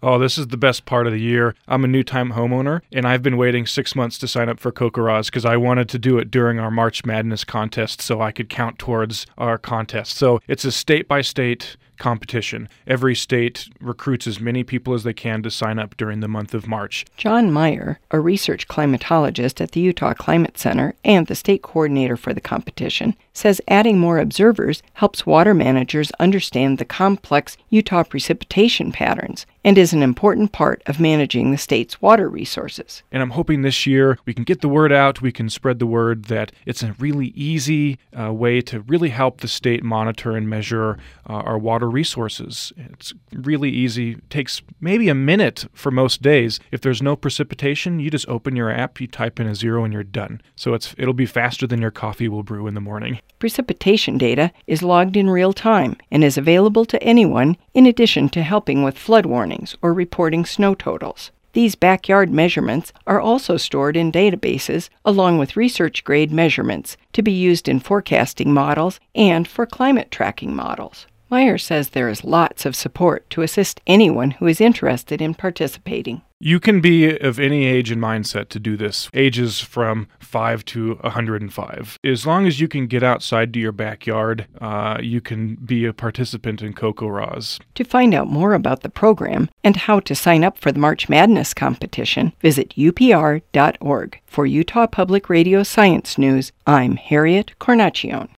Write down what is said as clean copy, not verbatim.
Oh, this is the best part of the year. I'm a new-time homeowner, and I've been waiting 6 months to sign up for Kokoraz because I wanted to do it during our March Madness contest so I could count towards our contest. So it's a state-by-state competition. Every state recruits as many people as they can to sign up during the month of March. John Meyer, a research climatologist at the Utah Climate Center and the state coordinator for the competition, says adding more observers helps water managers understand the complex Utah precipitation patterns and is an important part of managing the state's water resources. And I'm hoping this year we can get the word out, we can spread the word that it's a really easy way to really help the state monitor and measure our water resources. It's really easy. It takes maybe a minute for most days. If there's no precipitation, you just open your app, you type in a 0, and you're done. So it'll be faster than your coffee will brew in the morning. Precipitation data is logged in real time and is available to anyone in addition to helping with flood warnings or reporting snow totals. These backyard measurements are also stored in databases along with research-grade measurements to be used in forecasting models and for climate tracking models. Meyer says there is lots of support to assist anyone who is interested in participating. You can be of any age and mindset to do this, ages from 5 to 105. As long as you can get outside to your backyard, you can be a participant in Kokoraz. To find out more about the program and how to sign up for the March Madness competition, visit upr.org. For Utah Public Radio Science News, I'm Harriet Cornacchione.